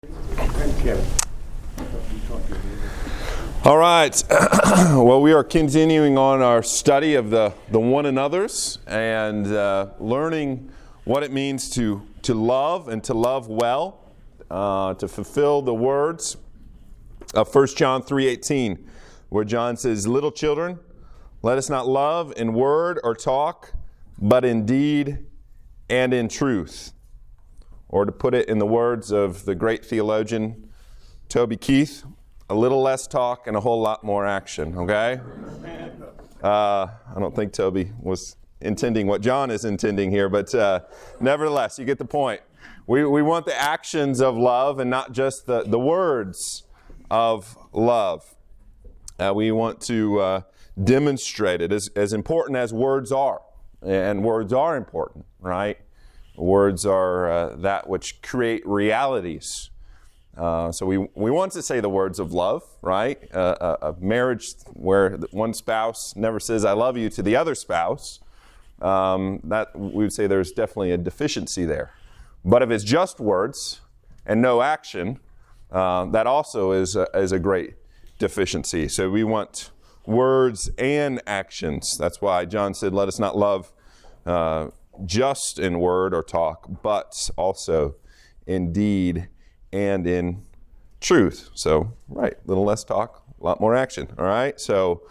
All right. Well, we are continuing on our study of the one another's and learning what it means to love and to love well, to fulfill the words of 1 John 3:18, where John says, "Little children, let us not love in word or talk, but in deed and in truth." Or to put it in the words of the great theologian Toby Keith, a little less talk and a whole lot more action, okay? I don't think Toby was intending what John is intending here, but nevertheless, you get the point. We want the actions of love and not just the words of love. We want to demonstrate it as important as words are. And words are important, right? Words are that which create realities. So we want to say the words of love, right? A marriage where one spouse never says "I love you" to the other spouse, that we would say there's definitely a deficiency there. But if it's just words and no action, that also is a great deficiency. So we want words and actions. That's why John said, "Let us not love just in word or talk, but also in deed and in truth." So, right, a little less talk, a lot more action, all right? So,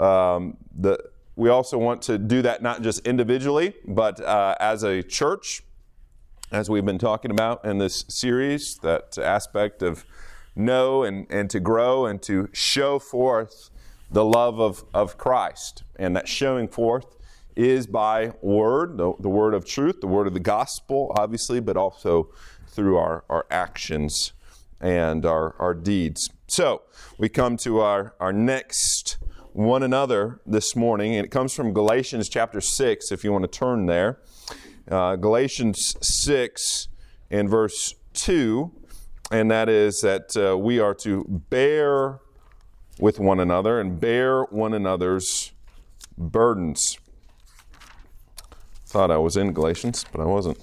we also want to do that not just individually, but as a church, as we've been talking about in this series, that aspect of know and to grow and to show forth the love of Christ. And that showing forth is by word, the word of truth, the word of the gospel, obviously, but also through our actions and our deeds. So we come to our next one another this morning, and it comes from Galatians chapter 6, if you want to turn there. Galatians 6 and verse 2, and that is that we are to bear with one another and bear one another's burdens. Thought I was in Galatians, but I wasn't.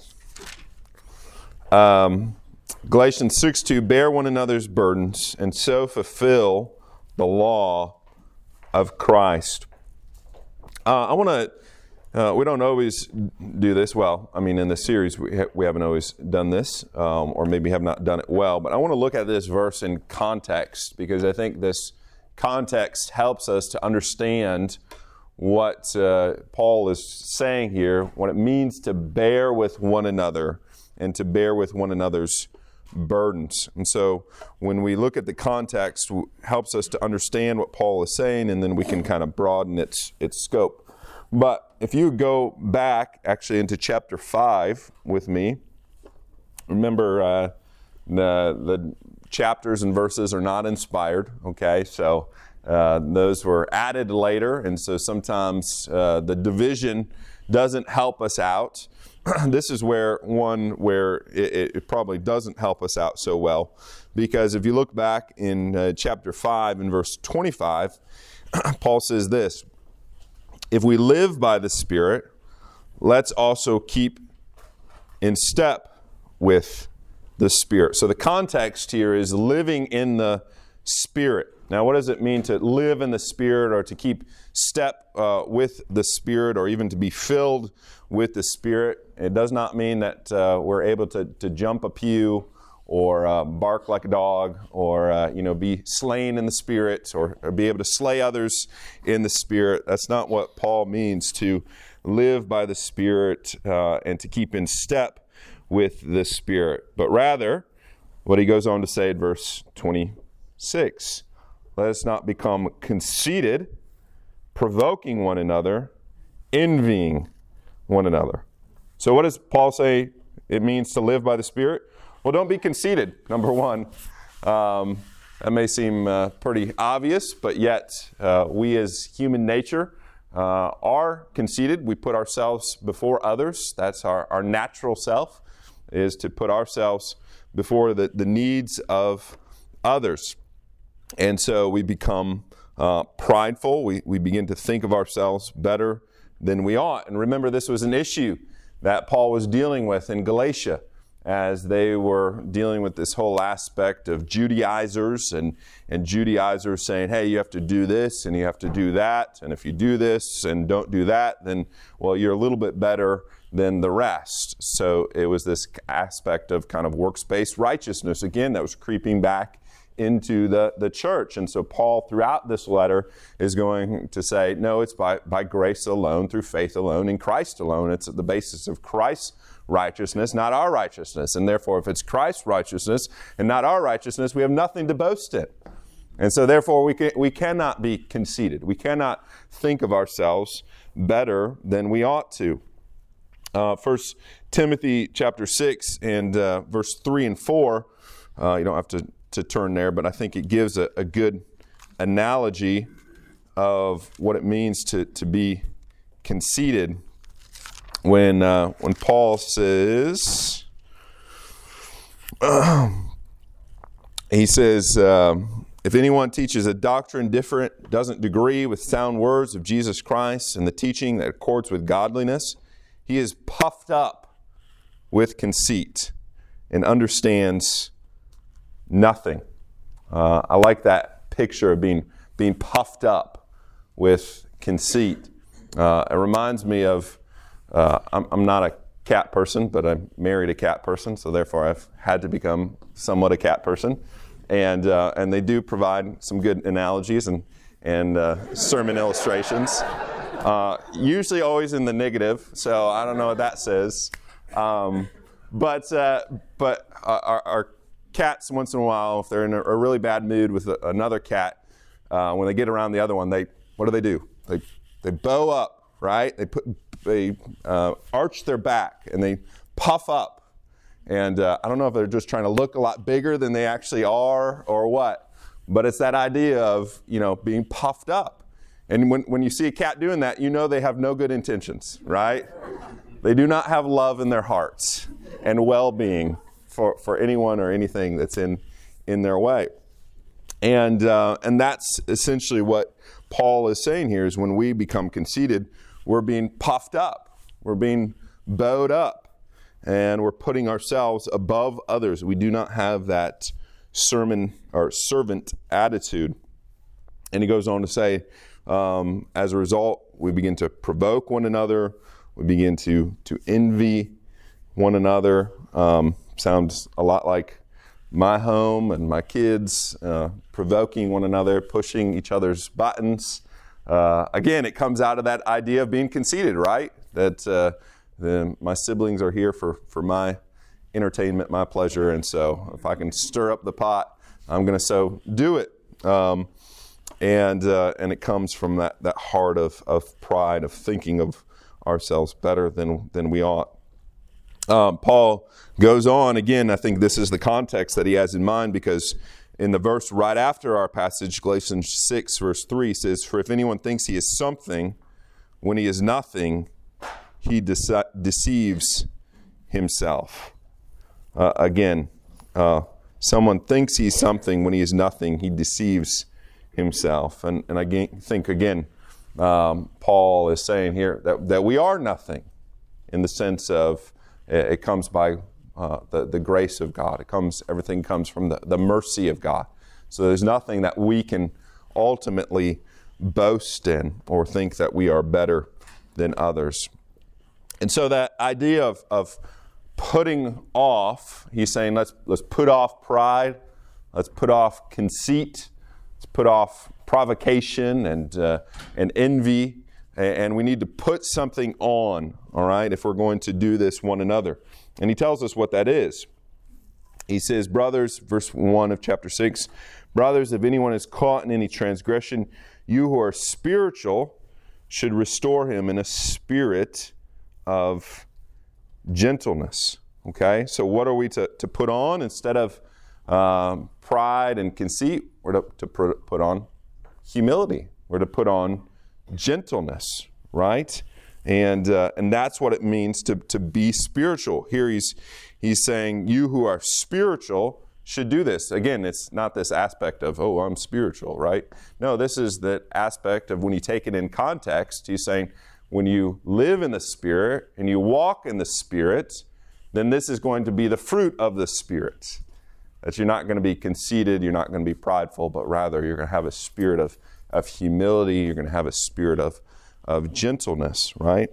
Galatians 6:2, bear one another's burdens and so fulfill the law of Christ. I want to, we don't always do this well. I mean, in the series, we haven't always done this, or maybe have not done it well. But I want to look at this verse in context, because I think this context helps us to understand what Paul is saying here, what it means to bear with one another and to bear with one another's burdens. And so when we look at the context, it helps us to understand what Paul is saying, and then we can kind of broaden its scope. But if you go back actually into chapter 5 with me, remember the chapters and verses are not inspired, okay? So those were added later, and so sometimes the division doesn't help us out. This is where it probably doesn't help us out so well, because if you look back in chapter 5 and verse 25, Paul says this: "If we live by the Spirit, let's also keep in step with the Spirit." So the context here is living in the Spirit. Now, what does it mean to live in the Spirit, or to keep step with the Spirit, or even to be filled with the Spirit? It does not mean that we're able to jump a pew, or bark like a dog, or be slain in the Spirit, or be able to slay others in the Spirit. That's not what Paul means, to live by the Spirit and to keep in step with the Spirit. But rather, what he goes on to say in verse 26, "Let us not become conceited, provoking one another, envying one another." So what does Paul say it means to live by the Spirit? Well, don't be conceited, number one. That may seem pretty obvious, but yet we as human nature are conceited. We put ourselves before others. That's our natural self, is to put ourselves before the needs of others. And so we become prideful. We begin to think of ourselves better than we ought. And remember, this was an issue that Paul was dealing with in Galatia as they were dealing with this whole aspect of Judaizers and Judaizers saying, hey, you have to do this and you have to do that. And if you do this and don't do that, then, well, you're a little bit better than the rest. So it was this aspect of kind of works-based righteousness, again, that was creeping back into the church. And so Paul, throughout this letter, is going to say, no, it's by grace alone, through faith alone, in Christ alone. It's at the basis of Christ's righteousness, not our righteousness. And therefore, if it's Christ's righteousness and not our righteousness, we have nothing to boast in. And so therefore, we cannot be conceited. We cannot think of ourselves better than we ought to. 1 Timothy chapter 6 and verse 3 and 4, you don't have to turn there, but I think it gives a good analogy of what it means to be conceited when Paul says, he says, if anyone teaches a doctrine different, doesn't agree with sound words of Jesus Christ and the teaching that accords with godliness, he is puffed up with conceit and understands nothing. I like that picture of being puffed up with conceit. It reminds me of, I'm not a cat person, but I married a cat person, so therefore I've had to become somewhat a cat person. And they do provide some good analogies and sermon illustrations. Usually always in the negative, so I don't know what that says. But our cats, once in a while, if they're in a really bad mood with another cat, when they get around the other one, what do? They bow up, right? They arch their back and they puff up. And I don't know if they're just trying to look a lot bigger than they actually are or what, but it's that idea of, being puffed up. And when you see a cat doing that, you know they have no good intentions, right? They do not have love in their hearts and well-being for anyone or anything that's in their way. And that's essentially what Paul is saying here, is when we become conceited, we're being puffed up. We're being bowed up. And we're putting ourselves above others. We do not have that servant attitude. And he goes on to say, as a result, we begin to provoke one another. We begin to envy one another. Sounds a lot like my home and my kids, provoking one another, pushing each other's buttons. Again, it comes out of that idea of being conceited, right? That my siblings are here for my entertainment, my pleasure, and so if I can stir up the pot, I'm going to so do it. And it comes from that heart of pride, of thinking of ourselves better than we ought. Paul goes on, again, I think this is the context that he has in mind, because in the verse right after our passage, Galatians 6, verse 3 says, for if anyone thinks he is something when he is nothing, he deceives himself. Again, someone thinks he's something when he is nothing, he deceives himself. And I think, again, Paul is saying here that we are nothing, in the sense of it comes by the grace of God. Everything comes from the mercy of God. So there's nothing that we can ultimately boast in or think that we are better than others. And so that idea of putting off, he's saying let's put off pride, let's put off conceit, let's put off provocation and envy, and we need to put something on, all right, if we're going to do this one another. And he tells us what that is. He says, brothers, verse 1 of chapter 6, brothers, if anyone is caught in any transgression, you who are spiritual should restore him in a spirit of gentleness. Okay, so what are we to put on instead of pride and conceit? We're to put on humility. We're to put on gentleness, right? And that's what it means to be spiritual. Here he's saying, you who are spiritual should do this. Again, it's not this aspect of, oh, I'm spiritual, right? No, this is the aspect of, when you take it in context, he's saying, when you live in the Spirit and you walk in the Spirit, then this is going to be the fruit of the Spirit. That you're not going to be conceited, you're not going to be prideful, but rather you're going to have a spirit of humility, you're going to have a spirit of gentleness, right?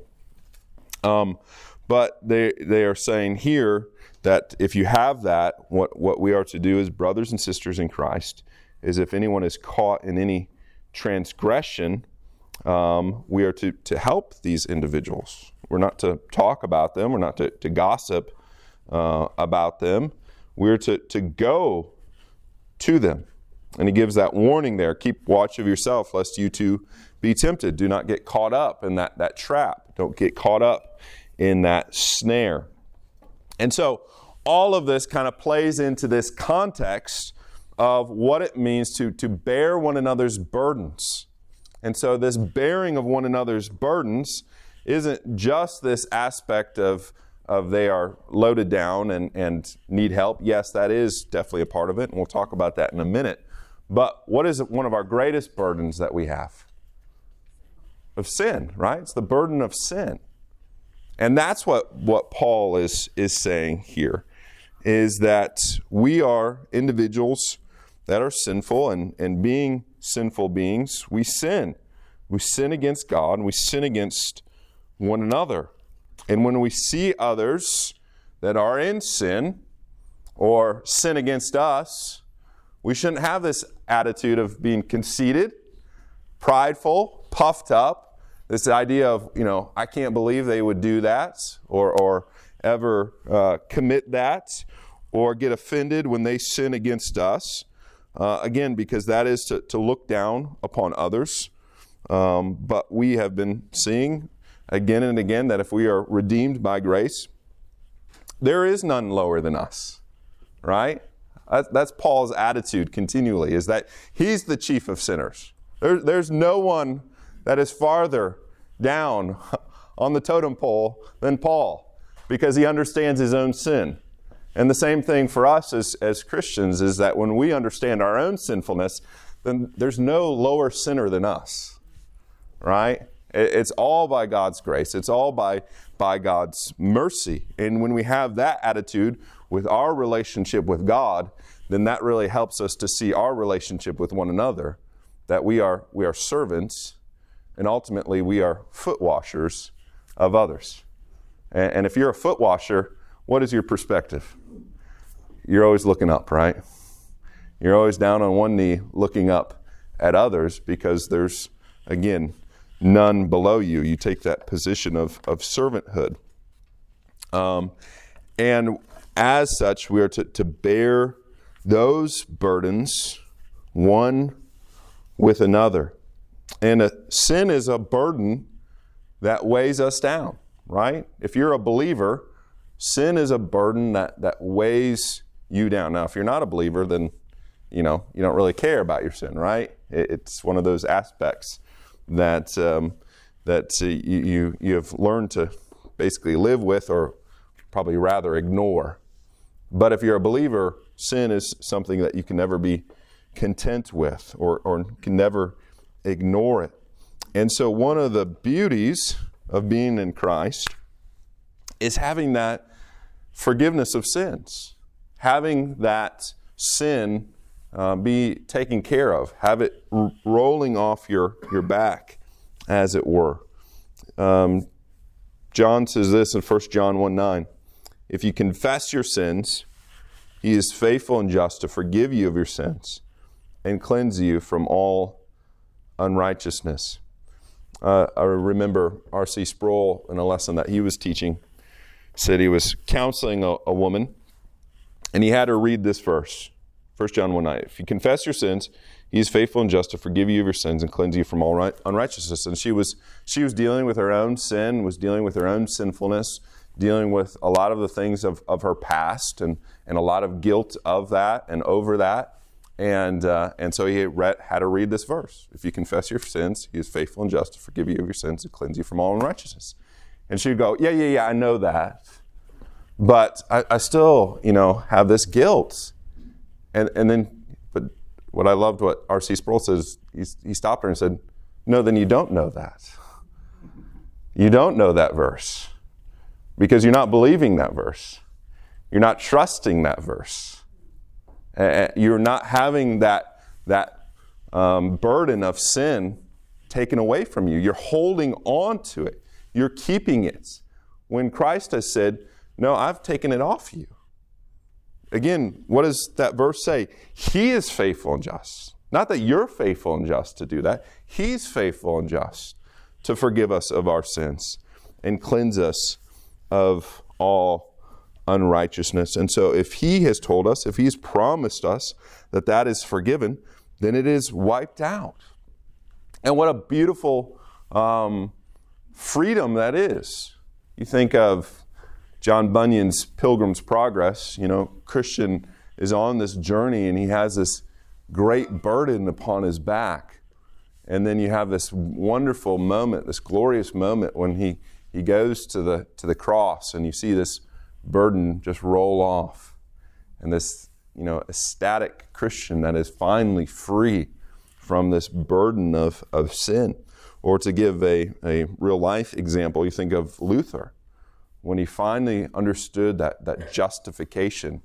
But they are saying here that if you have that, what we are to do as brothers and sisters in Christ is if anyone is caught in any transgression, we are to help these individuals. We're not to talk about them. We're not to gossip about them. We're to go to them. And he gives that warning there. Keep watch of yourself, lest you too be tempted. Do not get caught up in that trap. Don't get caught up in that snare. And so all of this kind of plays into this context of what it means to bear one another's burdens. And so this bearing of one another's burdens isn't just this aspect of they are loaded down and need help. Yes, that is definitely a part of it, and we'll talk about that in a minute. But what is one of our greatest burdens that we have? Of sin, right? It's the burden of sin. And that's what Paul is saying here, is that we are individuals that are sinful, and being sinful beings, we sin. We sin against God, and we sin against one another. And when we see others that are in sin or sin against us, we shouldn't have this attitude of being conceited, prideful, puffed up. This idea of, I can't believe they would do that or ever commit that or get offended when they sin against us. Again, because that is to look down upon others. But we have been seeing again and again that if we are redeemed by grace, there is none lower than us, right? That's Paul's attitude continually, is that he's the chief of sinners. There's no one that is farther down on the totem pole than Paul, because he understands his own sin. And the same thing for us as Christians is that when we understand our own sinfulness, then there's no lower sinner than us, right? It's all by God's grace. It's all by God's mercy. And when we have that attitude with our relationship with God, then that really helps us to see our relationship with one another, that we are servants, and ultimately we are foot washers of others. And if you're a foot washer, what is your perspective? You're always looking up, right? You're always down on one knee looking up at others, because there's, again, none below you. You take that position of servanthood. And as such, we are to bear those burdens one with another. And sin is a burden that weighs us down, right? If you're a believer, sin is a burden that weighs you down. Now, if you're not a believer, then you don't really care about your sin, right? It's one of those aspects that you have learned to basically live with, or probably rather ignore. But if you're a believer, sin is something that you can never be content with, or can never ignore it. And so one of the beauties of being in Christ is having that forgiveness of sins, having that sin be taken care of, have it rolling off your back, as it were. John says this in 1 John 1:9, if you confess your sins, he is faithful and just to forgive you of your sins and cleanse you from all unrighteousness. I remember R.C. Sproul, in a lesson that he was teaching, said he was counseling a woman, and he had her read this verse, 1 John 1:9. If you confess your sins, he is faithful and just to forgive you of your sins and cleanse you from all unrighteousness. And she was dealing with her own sin, was dealing with her own sinfulness, dealing with a lot of the things of her past, and a lot of guilt of that and over that. And so he had her read this verse. If you confess your sins, he is faithful and just to forgive you of your sins and cleanse you from all unrighteousness. And she would go, yeah, I know that. But I still, have this guilt. But what I loved what R.C. Sproul says, he stopped her and said, no, then you don't know that. You don't know that verse because you're not believing that verse. You're not trusting that verse. You're not having that burden of sin taken away from you. You're holding on to it. You're keeping it. When Christ has said, no, I've taken it off you. Again, what does that verse say? He is faithful and just. Not that you're faithful and just to do that. He's faithful and just to forgive us of our sins and cleanse us of all unrighteousness. And so if He has told us, if He's promised us that that is forgiven, then it is wiped out. And what a beautiful freedom that is. You think of John Bunyan's Pilgrim's Progress. You know, Christian is on this journey and he has this great burden upon his back. And then you have this wonderful moment, this glorious moment when he goes to the cross and you see this burden just roll off. And this, you know, ecstatic Christian that is finally free from this burden of sin. Or to give a real life example, you think of Luther. When he finally understood that justification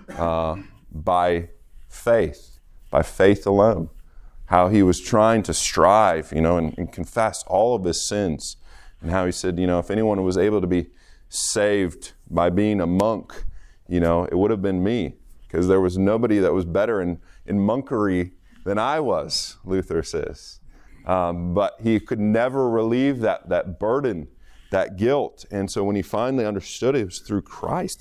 by faith alone, how he was trying to strive, you know, and confess all of his sins, and how he said, you know, if anyone was able to be saved by being a monk, you know, it would have been me, because there was nobody that was better in monkery than I was, Luther says. But he could never relieve that burden, that guilt. And so when he finally understood it was through Christ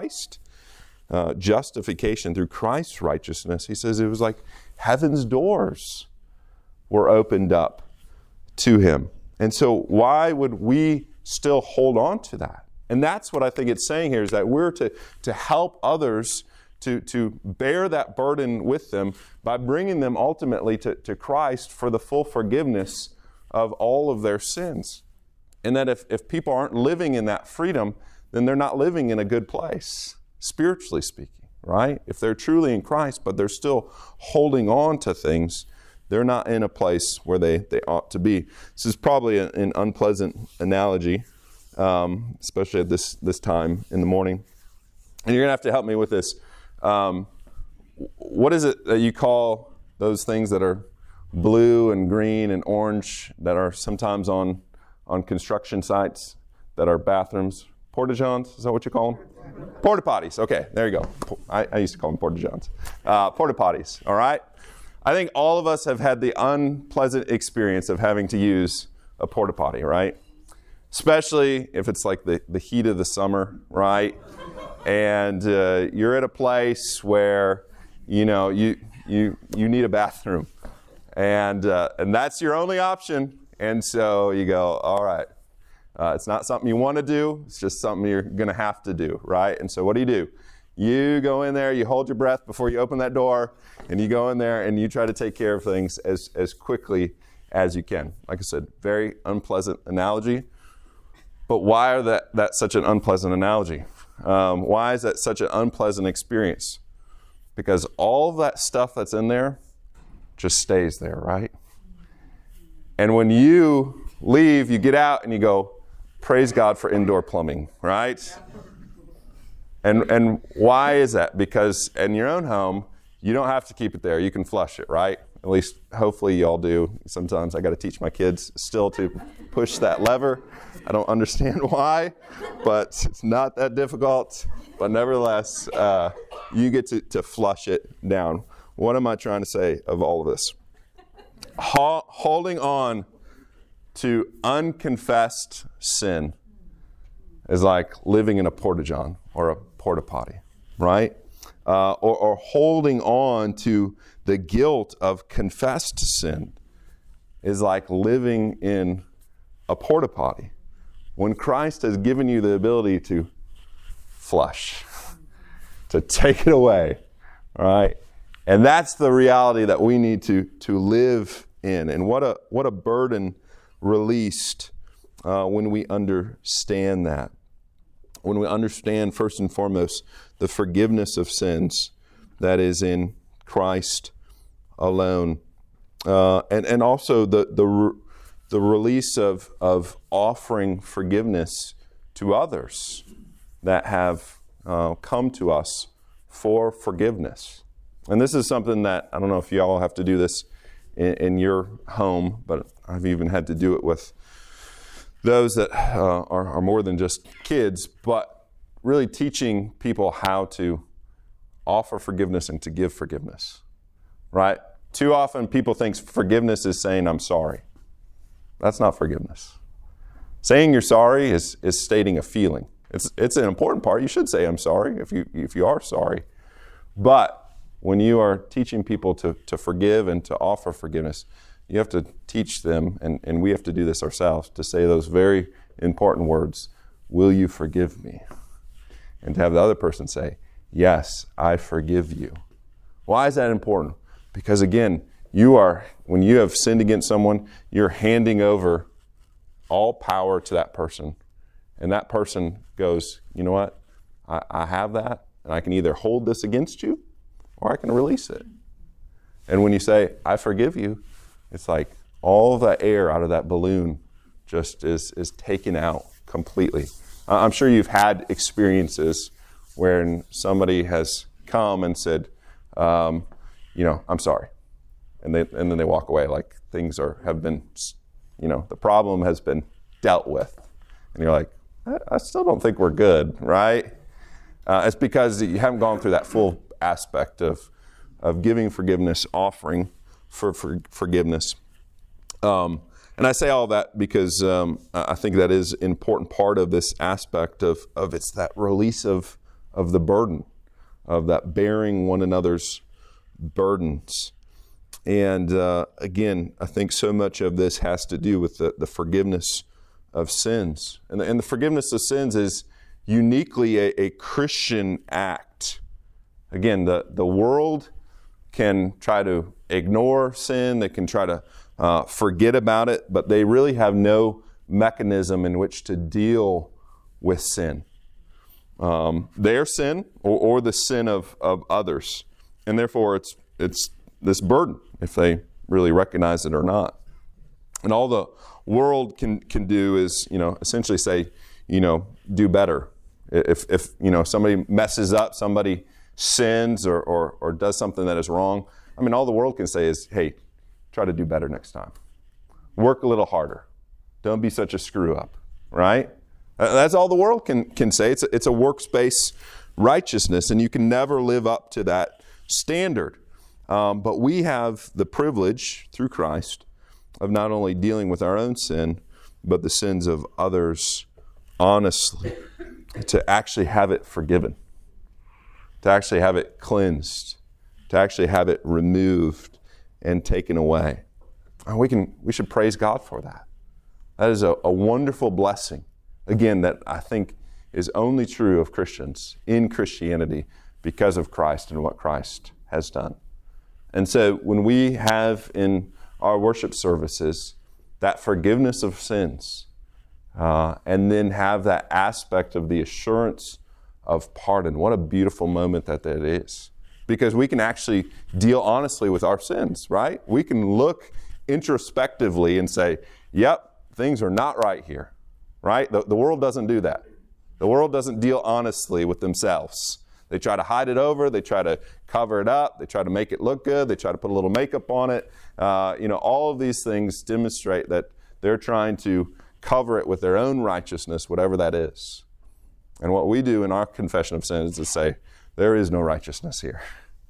justification, through Christ's righteousness, he says it was like heaven's doors were opened up to him. And so why would we still hold on to that? And that's what I think it's saying here, is that we're to help others to bear that burden with them by bringing them ultimately to Christ for the full forgiveness of all of their sins. And that if people aren't living in that freedom, then they're not living in a good place, spiritually speaking, right? If they're truly in Christ, but they're still holding on to things, they're not in a place where they ought to be. This is probably an unpleasant analogy, especially at this time in the morning. And you're going to have to help me with this. What is it that you call those things that are blue and green and orange that are sometimes on construction sites that are bathrooms? Porta-johns, is that what you call them? Porta potties. Okay, there you go. I used to call them porta-johns. Porta potties, all right? I think all of us have had the unpleasant experience of having to use a porta potty, right? Especially if it's like the heat of the summer, right? And you're at a place where, you know, you need a bathroom. And that's your only option. And so you go, all right, it's not something you want to do. It's just something you're going to have to do, right? And so what do? You go in there, you hold your breath before you open that door, and you go in there and you try to take care of things as quickly as you can. Like I said, very unpleasant analogy. But why are that such an unpleasant analogy? Why is that such an unpleasant experience? Because all of that stuff that's in there just stays there, right? And when you leave, you get out and you go, praise God for indoor plumbing, right? And why is that? Because in your own home, you don't have to keep it there. You can flush it, right? At least, hopefully, you all do. Sometimes I got to teach my kids still to push that lever. I don't understand why, but it's not that difficult. But nevertheless, you get to flush it down. What am I trying to say of all of this? Holding on to unconfessed sin is like living in a porta-john or a porta potty, right? Or holding on to the guilt of confessed sin is like living in a porta potty. When Christ has given you the ability to flush, to take it away, all right? And that's the reality that we need to live in. And what a burden released when we understand that. When we understand, first and foremost, the forgiveness of sins that is in Christ alone. And also the release of offering forgiveness to others that have come to us for forgiveness. And this is something that, I don't know if you all have to do this in your home, but I've even had to do it with those that are more than just kids, but really teaching people how to offer forgiveness and to give forgiveness, right? Too often people think forgiveness is saying, I'm sorry. That's not forgiveness. Saying you're sorry is stating a feeling. It's an important part. You should say, I'm sorry, if you are sorry. But when you are teaching people to forgive and to offer forgiveness, you have to teach them, and we have to do this ourselves, to say those very important words, will you forgive me? And to have the other person say, yes, I forgive you. Why is that important? Because again, when you have sinned against someone, you're handing over all power to that person. And that person goes, you know what? I have that, and I can either hold this against you, or I can release it. And when you say, I forgive you, it's like all of that air out of that balloon just is taken out completely. I'm sure you've had experiences where somebody has come and said, I'm sorry. And then they walk away like things have been, the problem has been dealt with. And you're like, I still don't think we're good, right? It's because you haven't gone through that full aspect of giving forgiveness, offering for forgiveness. And I say all that because I think that is an important part of this aspect of it's that release of the burden, of that bearing one another's burdens. And again, I think so much of this has to do with the forgiveness of sins. And the forgiveness of sins is uniquely a Christian act. Again, the world can try to ignore sin, they can try to forget about it, but they really have no mechanism in which to deal with sin. Their sin or the sin of others. And therefore it's this burden, if they really recognize it or not. And all the world can do is, essentially say, do better. If somebody messes up, somebody sins or does something that is wrong, all the world can say is, hey, try to do better next time. Work a little harder. Don't be such a screw up, right? That's all the world can say. It's a works-based righteousness, and you can never live up to that standard. But we have the privilege through Christ of not only dealing with our own sin, but the sins of others honestly, to actually have it forgiven, to actually have it cleansed, to actually have it removed and taken away. And we should praise God for that. That is a wonderful blessing, again, that I think is only true of Christians in Christianity because of Christ and what Christ has done. And so when we have in our worship services that forgiveness of sins, and then have that aspect of the assurance of pardon, what a beautiful moment that is. Because we can actually deal honestly with our sins, right? We can look introspectively and say, yep, things are not right here, right? The world doesn't do that. The world doesn't deal honestly with themselves. They try to hide it over. They try to cover it up. They try to make it look good. They try to put a little makeup on it. All of these things demonstrate that they're trying to cover it with their own righteousness, whatever that is. And what we do in our confession of sin is to say, there is no righteousness here.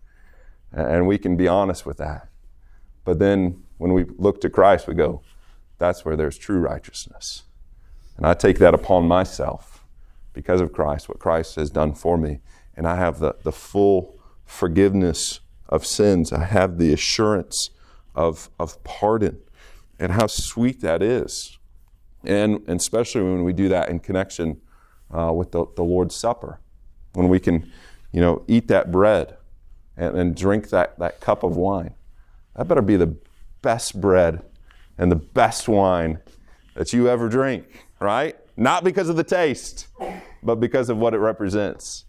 And we can be honest with that. But then when we look to Christ, we go, that's where there's true righteousness. And I take that upon myself because of Christ, what Christ has done for me. And I have the full forgiveness of sins. I have the assurance of pardon. And how sweet that is. And especially when we do that in connection with the Lord's Supper. When we can, eat that bread and drink that cup of wine. That better be the best bread and the best wine that you ever drink, right? Not because of the taste, but because of what it represents.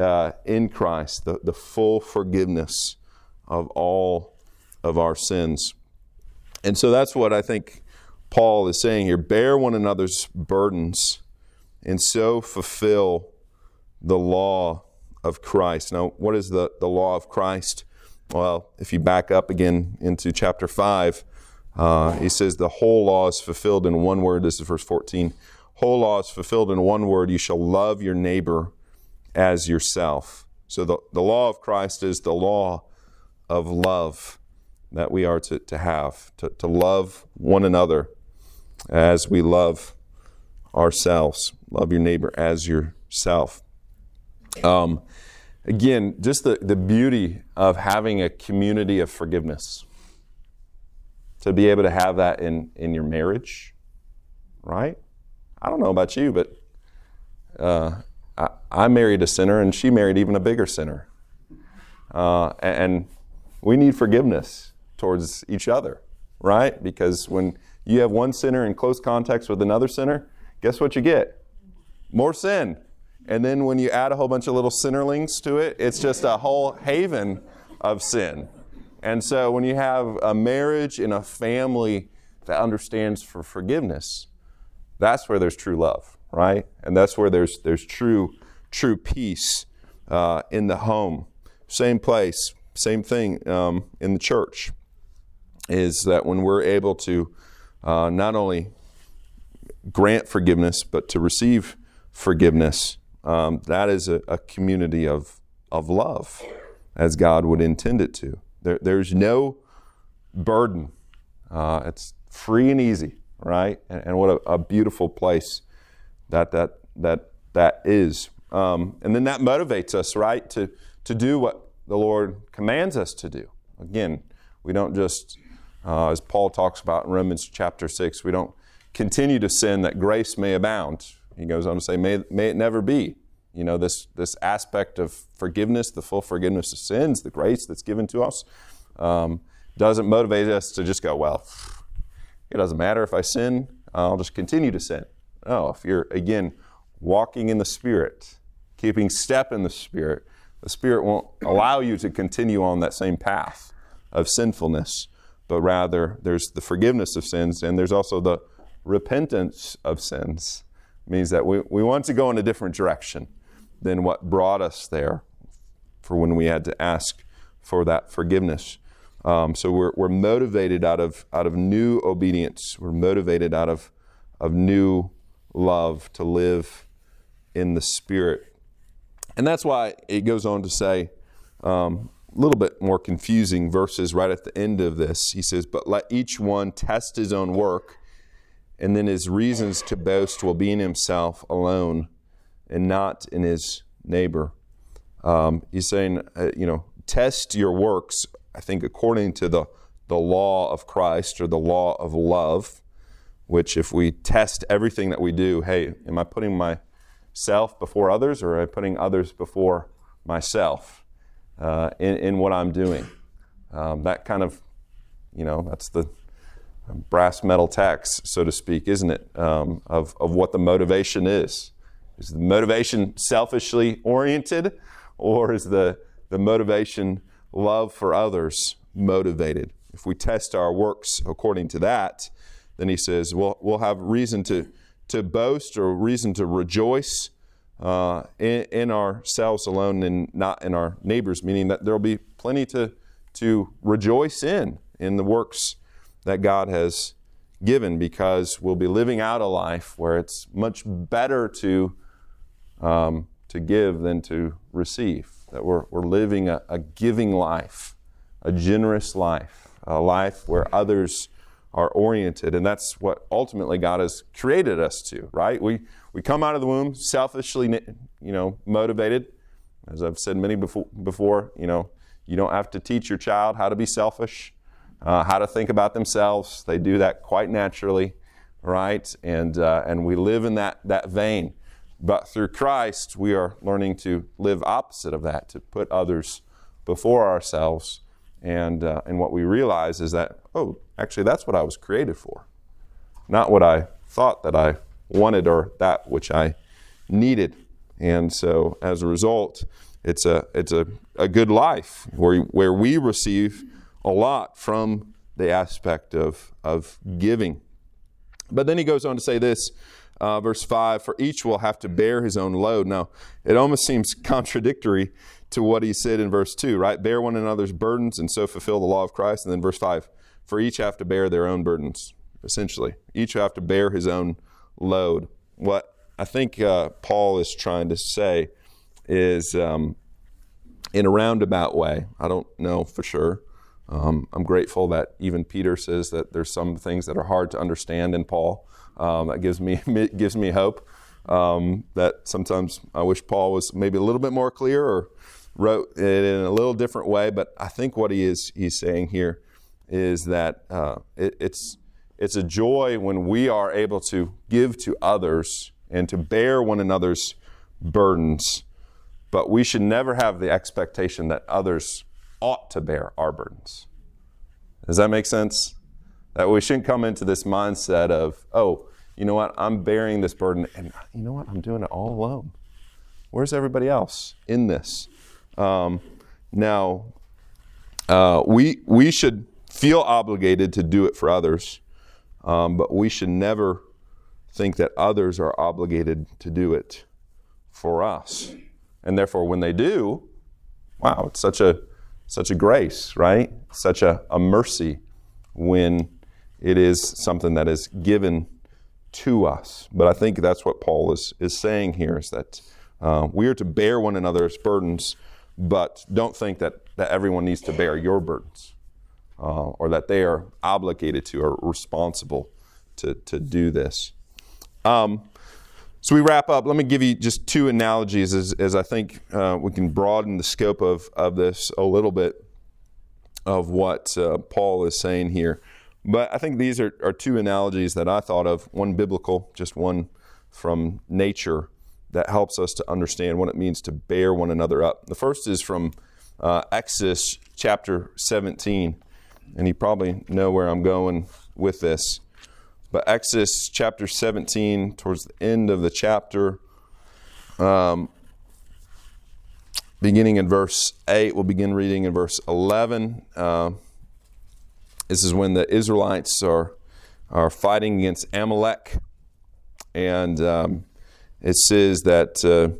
In Christ, the full forgiveness of all of our sins. And so that's what I think Paul is saying here. Bear one another's burdens and so fulfill the law of Christ. Now, what is the law of Christ? Well, if you back up again into chapter 5, he says the whole law is fulfilled in one word. This is verse 14. Whole law is fulfilled in one word. You shall love your neighbor as yourself. So the law of Christ is the law of love that we are to have, to love one another as we love ourselves. Love your neighbor as yourself. Again, just the beauty of having a community of forgiveness. To be able to have that in your marriage, right? I don't know about you, but I married a sinner and she married even a bigger sinner. And we need forgiveness towards each other, right? Because when you have one sinner in close contact with another sinner, guess what you get? More sin. And then when you add a whole bunch of little sinnerlings to it, it's just a whole haven of sin. And so when you have a marriage and a family that understands for forgiveness, that's where there's true love, right? And that's where there's true peace in the home. Same place, same thing in the church, is that when we're able to not only grant forgiveness, but to receive forgiveness, that is a community of love, as God would intend it to. There's no burden. It's free and easy, right? And what a beautiful place that is. And then that motivates us, right, to do what the Lord commands us to do. Again, we don't just, as Paul talks about in Romans chapter 6, we don't continue to sin that grace may abound. He goes on to say, may it never be. You know, this aspect of forgiveness, the full forgiveness of sins, the grace that's given to us, doesn't motivate us to just go, well, it doesn't matter if I sin, I'll just continue to sin. No, if you're, again, walking in the Spirit, keeping step in the Spirit won't allow you to continue on that same path of sinfulness, but rather there's the forgiveness of sins, and there's also the repentance of sins. It means that we want to go in a different direction than what brought us there for when we had to ask for that forgiveness. So we're motivated out of new obedience. We're motivated out of new love to live in the Spirit. And that's why it goes on to say, a little bit more confusing verses right at the end of this. He says, but let each one test his own work, and then his reasons to boast will be in himself alone and not in his neighbor. He's saying, test your works, I think, according to the law of Christ or the law of love, which if we test everything that we do, hey, am I putting myself before others, or am I putting others before myself in what I'm doing? That kind of, that's the brass metal tax, so to speak, isn't it, of what the motivation is. Is the motivation selfishly oriented, or is the motivation love for others motivated? If we test our works according to that, then he says we'll have reason to boast or reason to rejoice in ourselves alone and not in our neighbors, meaning that there'll be plenty to rejoice in the works that God has given, because we'll be living out a life where it's much better to give than to receive. That we're living a giving life, a generous life, a life where others are oriented, and that's what ultimately God has created us to, right? We come out of the womb selfishly, motivated. As I've said many before, you don't have to teach your child how to be selfish, how to think about themselves. They do that quite naturally, right? And we live in that vein. But through Christ, we are learning to live opposite of that, to put others before ourselves. And what we realize is that, actually, that's what I was created for, not what I thought that I wanted or that which I needed. And so, as a result, it's a good life where we receive a lot from the aspect of giving. But then he goes on to say this, verse 5, for each will have to bear his own load. Now, it almost seems contradictory to what he said in verse 2, right? Bear one another's burdens and so fulfill the law of Christ. And then verse 5, for each have to bear their own burdens, essentially. Each have to bear his own load. What I think Paul is trying to say is, in a roundabout way, I don't know for sure. I'm grateful that even Peter says that there's some things that are hard to understand in Paul. That gives me hope. That sometimes I wish Paul was maybe a little bit more clear or wrote it in a little different way. But I think what he's saying here is that it's a joy when we are able to give to others and to bear one another's burdens. But we should never have the expectation that others ought to bear our burdens. Does that make sense? That we shouldn't come into this mindset of, oh, you know what, I'm bearing this burden, and you know what, I'm doing it all alone. Where's everybody else in this? Now, we should feel obligated to do it for others, but we should never think that others are obligated to do it for us. And therefore, when they do, wow, it's such a grace, right? Such a mercy when it is something that is given to us. But I think that's what Paul is saying here, is that we are to bear one another's burdens, but don't think that everyone needs to bear your burdens, or that they are obligated to or responsible to do this. So we wrap up. Let me give you just two analogies as I think we can broaden the scope of this a little bit of what Paul is saying here. But I think these are two analogies that I thought of, one biblical, just one from nature, that helps us to understand what it means to bear one another up. The first is from Exodus chapter 17, and you probably know where I'm going with this. But Exodus chapter 17, towards the end of the chapter, beginning in verse 8, we'll begin reading in verse 11. This is when the Israelites are fighting against Amalek. And it says that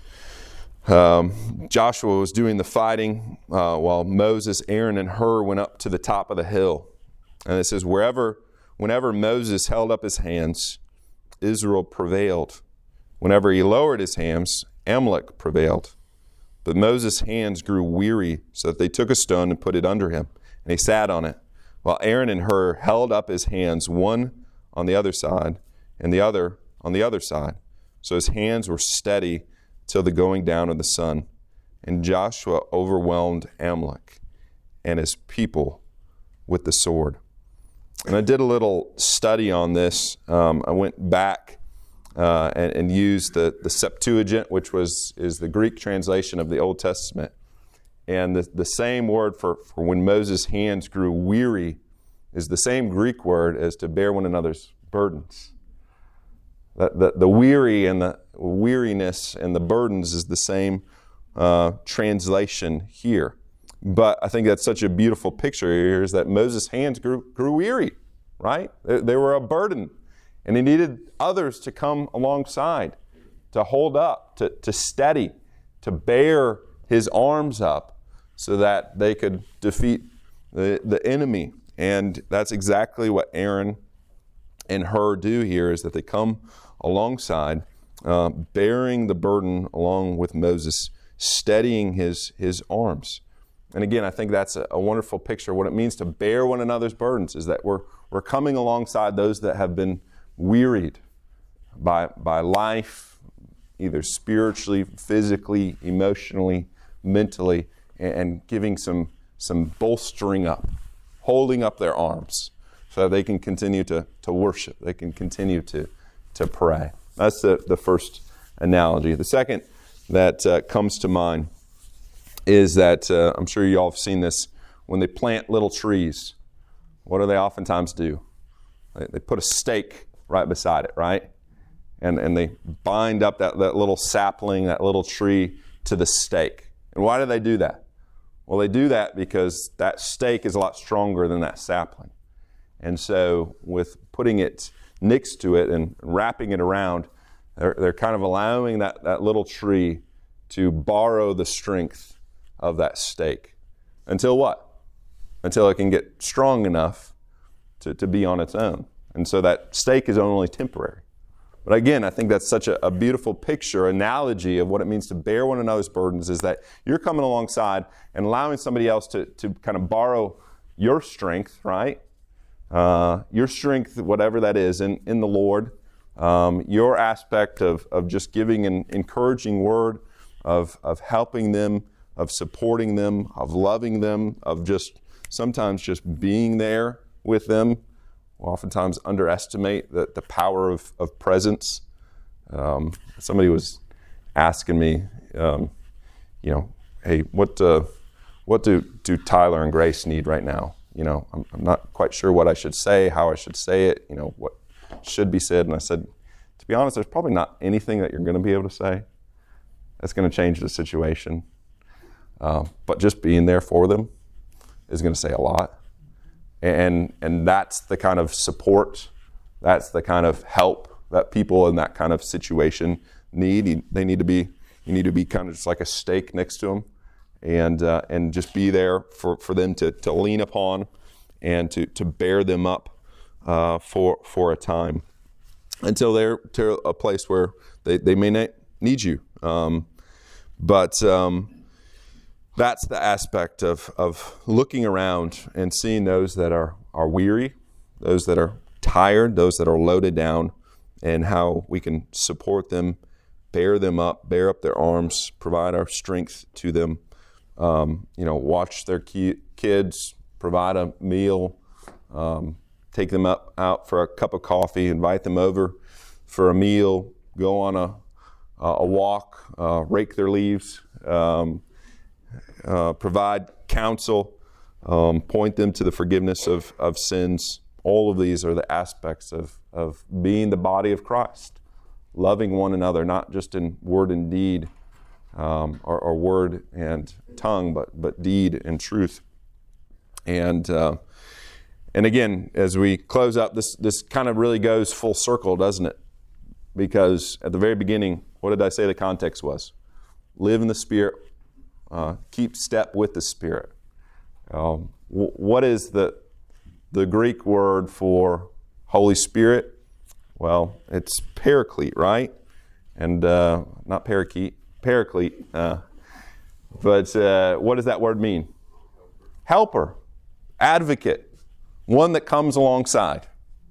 Joshua was doing the fighting while Moses, Aaron, and Hur went up to the top of the hill. And it says, whenever Moses held up his hands, Israel prevailed. Whenever he lowered his hands, Amalek prevailed. But Moses' hands grew weary, so that they took a stone and put it under him, and he sat on it, while Aaron and Hur held up his hands, one on the other side and the other on the other side. So his hands were steady till the going down of the sun. And Joshua overwhelmed Amalek and his people with the sword. And I did a little study on this. I went back and used the Septuagint, which is the Greek translation of the Old Testament. And the same word for when Moses' hands grew weary is the same Greek word as to bear one another's burdens. The weary and the weariness and the burdens is the same translation here. But I think that's such a beautiful picture here, is that Moses' hands grew weary, right? They were a burden. And he needed others to come alongside, to hold up, to steady, to bear his arms up so that they could defeat the enemy. And that's exactly what Aaron and Hur do here, is that they come alongside, bearing the burden along with Moses, steadying his arms. And again, I think that's a wonderful picture. What it means to bear one another's burdens is that we're coming alongside those that have been wearied by life, either spiritually, physically, emotionally, mentally, and giving some bolstering up, holding up their arms so that they can continue to worship, they can continue to pray. That's the first analogy. The second that comes to mind is that, I'm sure you all have seen this, when they plant little trees, what do they oftentimes do? They put a stake right beside it, right? And they bind up that little sapling, that little tree to the stake. And why do they do that? Well, they do that because that stake is a lot stronger than that sapling. And so with putting it next to it and wrapping it around, they're kind of allowing that little tree to borrow the strength of that stake. Until what? Until it can get strong enough to be on its own. And so that stake is only temporary. But again, I think that's such a beautiful picture, analogy of what it means to bear one another's burdens, is that you're coming alongside and allowing somebody else to kind of borrow your strength, right? Your strength, whatever that is, in the Lord. Your aspect of just giving an encouraging word, of helping them, of supporting them, of loving them, of just sometimes just being there with them. We'll oftentimes underestimate the power of presence. Somebody was asking me, hey, what do Tyler and Grace need right now? I'm not quite sure what I should say, how I should say it, what should be said. And I said, to be honest, there's probably not anything that you're going to be able to say that's going to change the situation. But just being there for them is going to say a lot. And that's the kind of support, that's the kind of help that people in that kind of situation need. You need to be kind of just like a stake next to them, and just be there for them to lean upon and to bear them up for a time until they're to a place where they may not need you. But that's the aspect of looking around and seeing those that are weary, those that are tired, those that are loaded down, and how we can support them, bear them up, bear up their arms, provide our strength to them. Watch their kids, provide a meal, take them out for a cup of coffee, invite them over for a meal, go on a walk, rake their leaves, provide counsel, point them to the forgiveness of sins. All of these are the aspects of being the body of Christ, loving one another, not just in word and deed, or word and tongue, but deed and truth. And again, as we close up, this kind of really goes full circle, doesn't it? Because at the very beginning, what did I say the context was? Live in the Spirit. Keep step with the Spirit. What is the Greek word for Holy Spirit? Well, it's paraclete, right? And not parakeet, paraclete. But what does that word mean? Helper, advocate, one that comes alongside.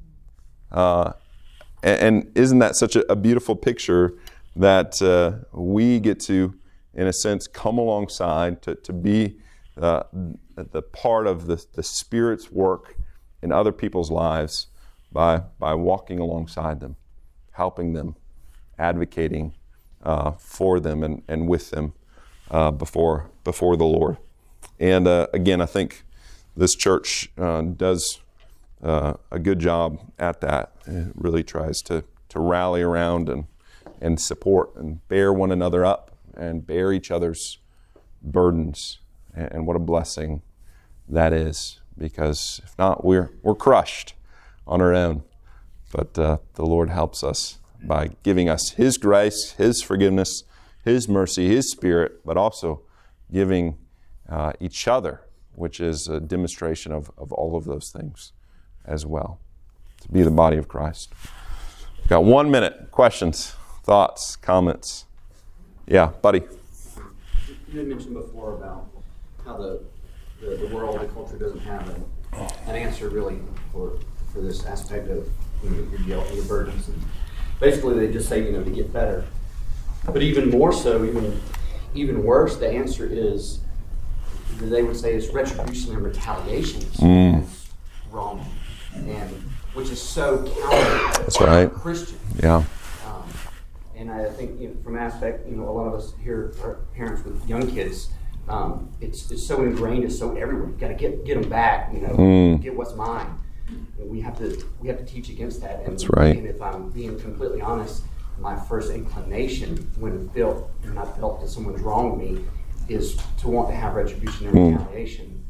And isn't that such a beautiful picture that we get to, in a sense, come alongside to be the part of the Spirit's work in other people's lives by walking alongside them, helping them, advocating for them and with them before the Lord. And again, I think this church does a good job at that. It really tries to rally around and support and bear one another up and bear each other's burdens. And what a blessing that is, because if not, we're crushed on our own. But the Lord helps us by giving us His grace, His forgiveness, His mercy, His Spirit, but also giving each other, which is a demonstration of all of those things as well, to be the body of Christ. Got 1 minute. Questions, thoughts, comments? Yeah, buddy. You had mentioned before about how the world, the culture doesn't have an answer really for this aspect of your guilt and your burdens. And basically, they just say, to get better. But even more so, even worse, the answer is, they would say, it's retribution and retaliation is wrong, and which is so counter. That's right. Christian. Yeah. And I think from aspect, a lot of us here are parents with young kids. It's so ingrained, it's so everywhere. You got to get them back. Get what's mine. And we have to teach against that. And, that's right. And if I'm being completely honest, my first inclination when I felt that someone's wronged me is to want to have retribution and retaliation.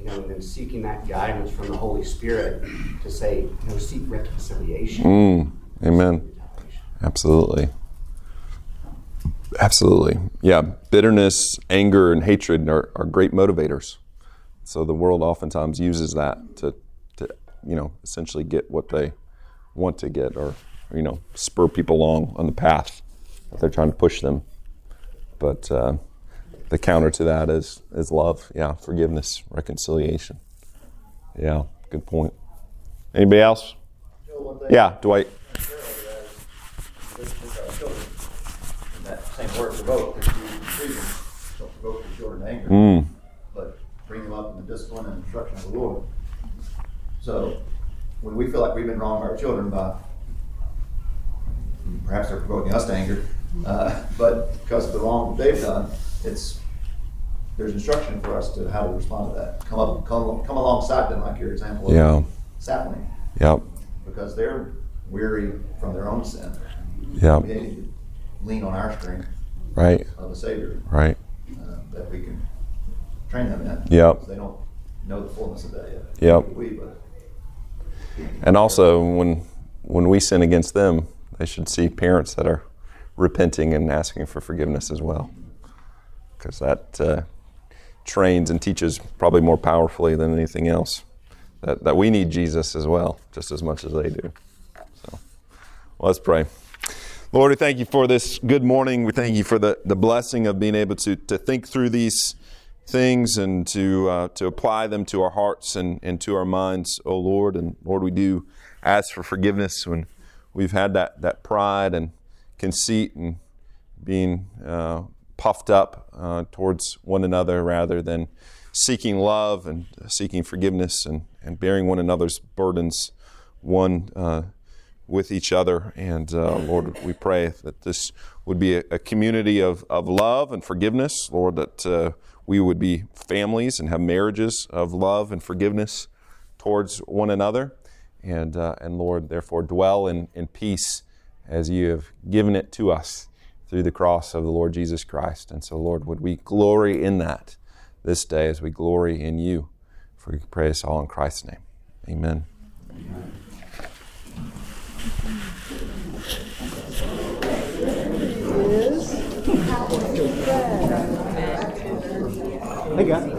and then seeking that guidance from the Holy Spirit to say, seek reconciliation. Amen. Absolutely. Absolutely. Yeah, bitterness, anger, and hatred are great motivators. So the world oftentimes uses that to essentially get what they want to get, or spur people along on the path that they're trying to push them. But the counter to that is love. Yeah, forgiveness, reconciliation. Yeah, good point. Anybody else? Yeah, Dwight. That same word provoke, there's two reasons. Don't provoke your children to anger, but bring them up in the discipline and instruction of the Lord. So when we feel like we've been wronged by our children by, perhaps they're provoking us to anger, but because of the wrong that they've done, there's instruction for us to how to respond to that. Come alongside them, like your example of sapling. Yep. Because they're weary from their own sin. Yep. We need to lean on our strength of the Savior. Right. That we can train them in. Yep. They don't know the fullness of that yet. Yep. And also, when we sin against them, they should see parents that are repenting and asking for forgiveness as well. Because that trains and teaches probably more powerfully than anything else. That we need Jesus as well, just as much as they do. So, let's pray. Lord, we thank you for this good morning. We thank you for the blessing of being able to think through these things and to apply them to our hearts and to our minds, oh Lord. And Lord, we do ask for forgiveness when we've had that pride and conceit and being puffed up towards one another rather than seeking love and seeking forgiveness and bearing one another's burdens one with each other. And Lord, we pray that this would be a community of love and forgiveness, Lord, that we would be families and have marriages of love and forgiveness towards one another. And Lord, therefore, dwell in peace as you have given it to us through the cross of the Lord Jesus Christ. And so, Lord, would we glory in that this day as we glory in you. For we pray this all in Christ's name. Amen. Hey, guys.